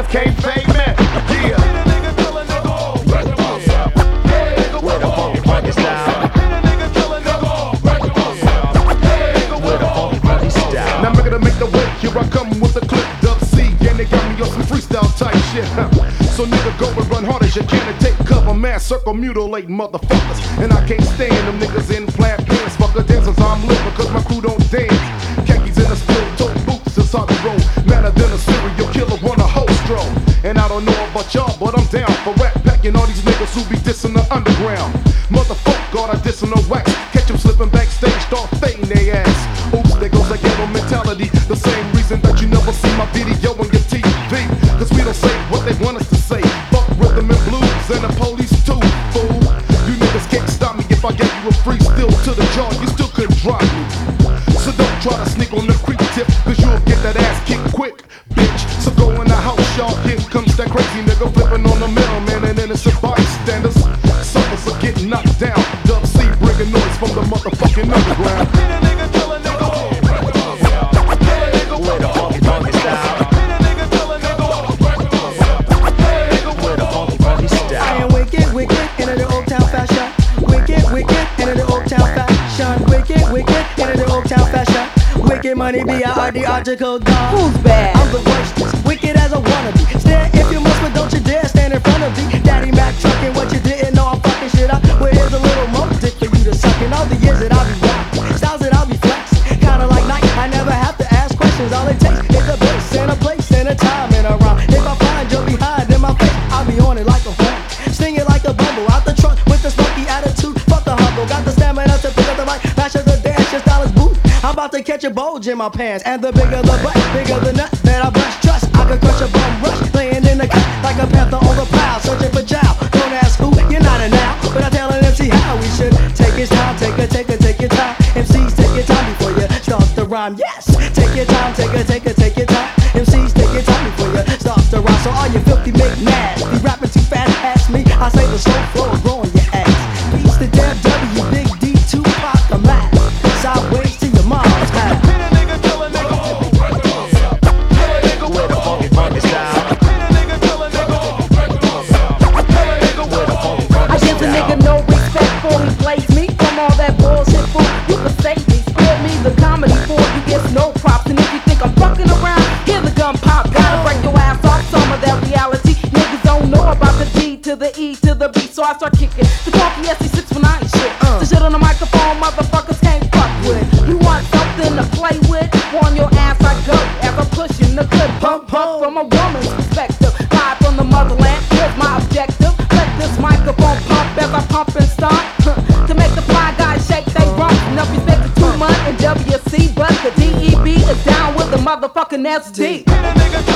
can't fake me. Yeah. With a funky funky style. With a funky funky style. Now I'm gonna make the way. Here I come with the clip, Dub C, and they got me on some freestyle type shit. So nigga, go and run hard as you can and take cover. Mass circle mutilate motherfuckers. And I can't stand them niggas in flat pants. Fucker dancers, I'm living cause my crew don't dance. Khakis in the steel toe boots, it's hard to roll. Madder than a serial killer, want a whole stroll. And I don't know about y'all, but I'm down for rap packing all these niggas who be dissing the underground. Motherfucker, God, I dissing the wax. Catch them slipping backstage, start fading their ass. Oops, there goes that ghetto mentality. The same reason that you never see my video on your TV. Cause we don't say what they want us to say. Fuck rhythm and blues and the police too, fool. You niggas can't stop me if I gave you a free still to the jaw, you still couldn't drop me. So don't try to sneak on the creep tip, cause you'll get that ass kicked quick, bitch. So go in the house, y'all. Here comes that crazy nigga flipping on the mailman and innocent bystanders. Suckers are getting knocked down. Dub C bringing noise from the motherfucking underground. With a funky funky style. With a funky funky style. I am wicked, wicked, into the Old Town fashion. Wicked, wicked, into the Old Town fashion. Wicked, wicked, into the Old Town fashion. Wicked money be a ideological dog. Who's bad? I'm the worstest, wicked as a wannabe. Stare if you must, but don't you dare stand in front of me. Daddy Mac trucking what you didn't know, I'm fucking shit up. Well, here's a little more dick for you to suck. In all the years that I'll be rocking, styles that I'll be flexing. Kinda like Nike, I never have to ask questions. All it takes is a bass and a place and a time and a rhyme. If I find you're behind in my face, I'll be on it like a horn. Sting it like a bumble, out the trunk with the smoky attitude. Fuck the humble, got the stamina to pick up the mic. Fashion the dance, your style is boot. I'm about to catch a bulge in my pants. And the bigger the butt, bigger the nut that I bust. Trust, I could crush a bum rush. Laying in the cut like a panther on the prowl. Searching for jowl. Don't ask who, you're not a now. But I tell an MC how we should take his time. Take your time. MCs, take your time before you start the rhyme. Yes, take your time, take your time. MCs, take your time before you start the rhyme. So all you filthy McNads, be rapping too fast, ask me. I say the slow flow is growing your ass. Peace to Dev W, Big D, Tupac, I'm mad. Sideways to your mom's house. With a funky funky style. I give a nigga no respect for he plays me. From all that bullshit fool, you can save me. Spare me the comedy for you gets no props. And if you think I'm fucking around, hear the gun pop. Gotta break your ass off some of that reality. Niggas don't know about the D to the E to the B, so I start kicking the funky SC619 shit. The shit on the microphone, motherfuckers can't fuck with. You want something to play with? On your ass I go as I'm pushing the good pump from a woman's perspective. Live from the motherland, here's my objective. Let this microphone pump as I pump and stomp to make the fly guys shake they rump. Enough respect to 2 months and WC, but the DEB is down with the motherfucking SD.